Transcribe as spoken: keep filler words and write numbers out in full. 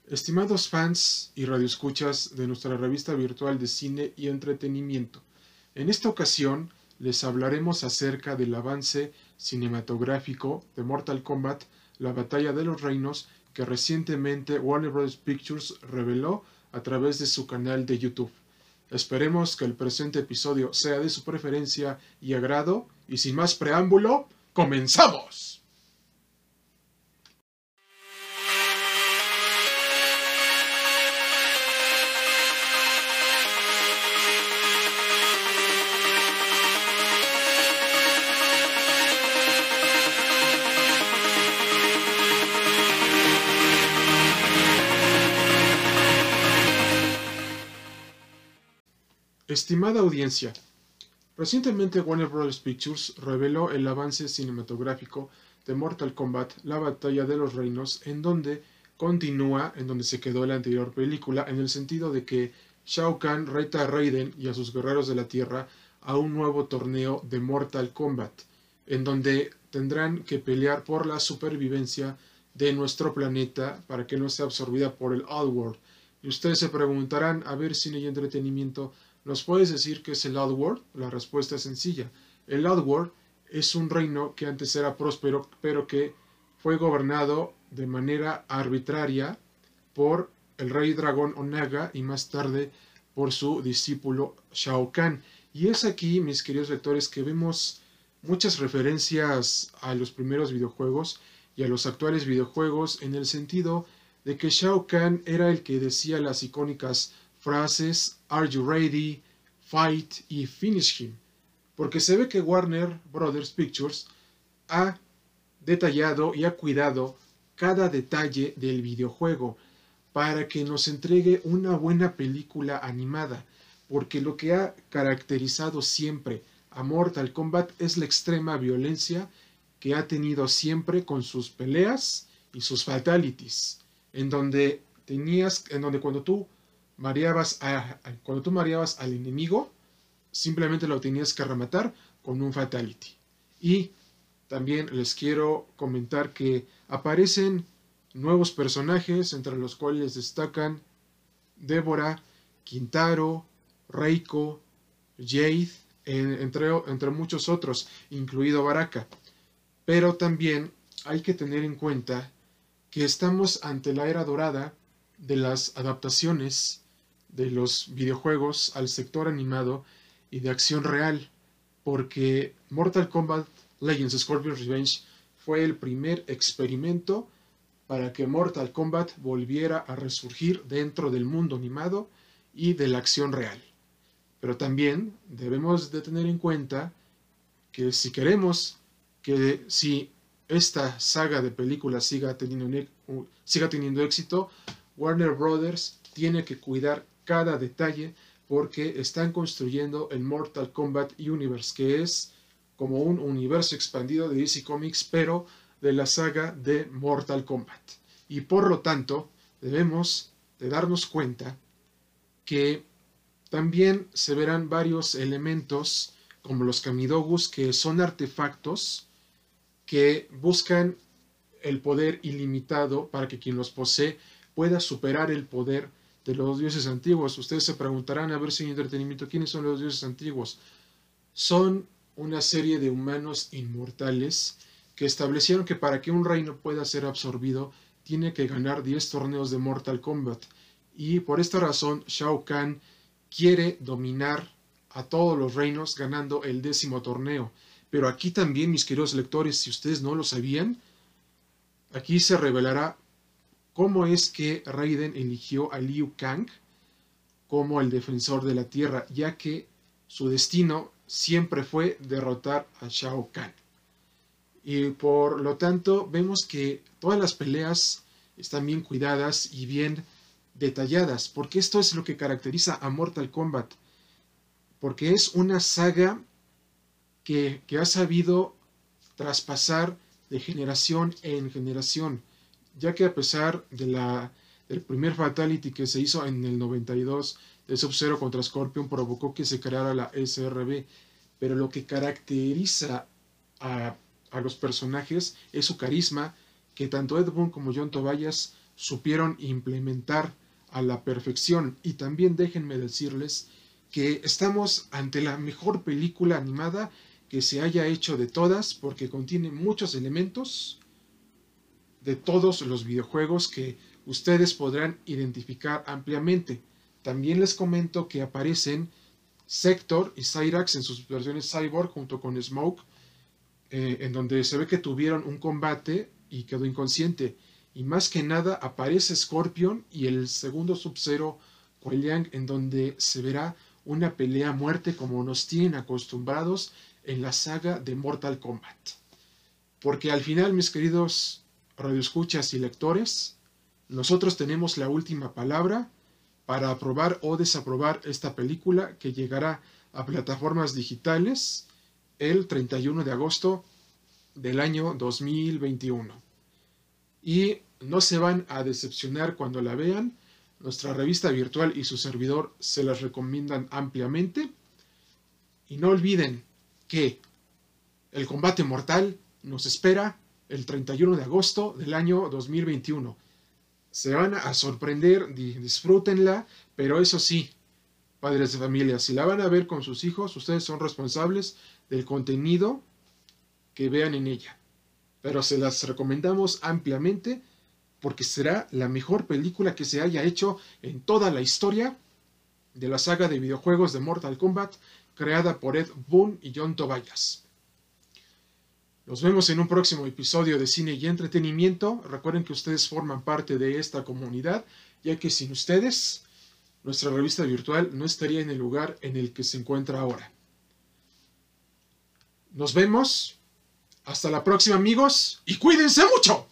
Estimados fans y radioescuchas de nuestra revista virtual de cine y entretenimiento, en esta ocasión les hablaremos acerca del avance cinematográfico de Mortal Kombat, la Batalla de los Reinos, que recientemente Warner Bros. Pictures reveló a través de su canal de YouTube. Esperemos que el presente episodio sea de su preferencia y agrado, y sin más preámbulo, ¡comenzamos! Estimada audiencia, recientemente Warner Bros. Pictures reveló el avance cinematográfico de Mortal Kombat, la Batalla de los Reinos, en donde continúa en donde se quedó la anterior película, en el sentido de que Shao Kahn reta a Raiden y a sus guerreros de la Tierra a un nuevo torneo de Mortal Kombat, en donde tendrán que pelear por la supervivencia de nuestro planeta para que no sea absorbida por el Outworld. Y ustedes se preguntarán, a ver, cine y entretenimiento, ¿nos puedes decir qué es el Outworld? La respuesta es sencilla. El Outworld es un reino que antes era próspero, pero que fue gobernado de manera arbitraria por el rey dragón Onaga y más tarde por su discípulo Shao Kahn. Y es aquí, mis queridos lectores, que vemos muchas referencias a los primeros videojuegos y a los actuales videojuegos, en el sentido de que Shao Kahn era el que decía las icónicas frases "Are you ready?", "Fight" y "Finish him", porque se ve que Warner Bros. Pictures ha detallado y ha cuidado cada detalle del videojuego para que nos entregue una buena película animada, porque lo que ha caracterizado siempre a Mortal Kombat es la extrema violencia que ha tenido siempre con sus peleas y sus fatalities, en donde tenías, en donde cuando tú mareabas a, cuando tú mareabas al enemigo, simplemente lo tenías que rematar con un fatality. Y también les quiero comentar que aparecen nuevos personajes, entre los cuales destacan Débora, Quintaro, Reiko, Jade, entre, entre muchos otros, incluido Baraka. Pero también hay que tener en cuenta que estamos ante la era dorada de las adaptaciones de los videojuegos al sector animado y de acción real, porque Mortal Kombat Legends Scorpion's Revenge fue el primer experimento para que Mortal Kombat volviera a resurgir dentro del mundo animado y de la acción real. Pero también debemos de tener en cuenta que si queremos que si esta saga de películas siga teniendo, siga teniendo éxito, Warner Bros. Tiene que cuidar cada detalle, porque están construyendo el Mortal Kombat Universe, que es como un universo expandido de D C Comics, pero de la saga de Mortal Kombat. Y por lo tanto, debemos de darnos cuenta que también se verán varios elementos, como los Kamidogus, que son artefactos que buscan el poder ilimitado para que quien los posee pueda superar el poder de los dioses antiguos. Ustedes se preguntarán, a ver si hay entretenimiento, ¿quiénes son los dioses antiguos? Son una serie de humanos inmortales que establecieron que para que un reino pueda ser absorbido, tiene que ganar diez torneos de Mortal Kombat. Y por esta razón, Shao Kahn quiere dominar a todos los reinos ganando el décimo torneo. Pero aquí también, mis queridos lectores, si ustedes no lo sabían, aquí se revelará cómo es que Raiden eligió a Liu Kang como el defensor de la Tierra, ya que su destino siempre fue derrotar a Shao Kahn. Y por lo tanto vemos que todas las peleas están bien cuidadas y bien detalladas, porque esto es lo que caracteriza a Mortal Kombat, porque es una saga que, que ha sabido traspasar de generación en generación, ya que a pesar de la, del primer fatality que se hizo en el noventa y dos de Sub-Zero contra Scorpion, provocó que se creara la S R B, pero lo que caracteriza a, a los personajes es su carisma, que tanto Ed Boon como John Tobias supieron implementar a la perfección. Y también déjenme decirles que estamos ante la mejor película animada que se haya hecho de todas, porque contiene muchos elementos de todos los videojuegos que ustedes podrán identificar ampliamente. También les comento que aparecen Sector y Cyrax en sus versiones Cyborg junto con Smoke, eh, en donde se ve que tuvieron un combate y quedó inconsciente. Y más que nada aparece Scorpion y el segundo Sub-Zero Kuei Liang, en donde se verá una pelea a muerte como nos tienen acostumbrados en la saga de Mortal Kombat. Porque al final, mis queridos radioescuchas y lectores, nosotros tenemos la última palabra para aprobar o desaprobar esta película, que llegará a plataformas digitales el treinta y uno de agosto del año dos mil veintiuno. Y no se van a decepcionar cuando la vean. Nuestra revista virtual y su servidor se las recomiendan ampliamente. Y no olviden que el combate mortal nos espera el treinta y uno de agosto del año dos mil veintiuno. Se van a sorprender, disfrútenla, pero eso sí, padres de familia, si la van a ver con sus hijos, ustedes son responsables del contenido que vean en ella. Pero se las recomendamos ampliamente porque será la mejor película que se haya hecho en toda la historia de la saga de videojuegos de Mortal Kombat, creada por Ed Boon y John Tobias. Nos vemos en un próximo episodio de Cine y Entretenimiento. Recuerden que ustedes forman parte de esta comunidad, ya que sin ustedes, nuestra revista virtual no estaría en el lugar en el que se encuentra ahora. Nos vemos. Hasta la próxima, amigos, y cuídense mucho.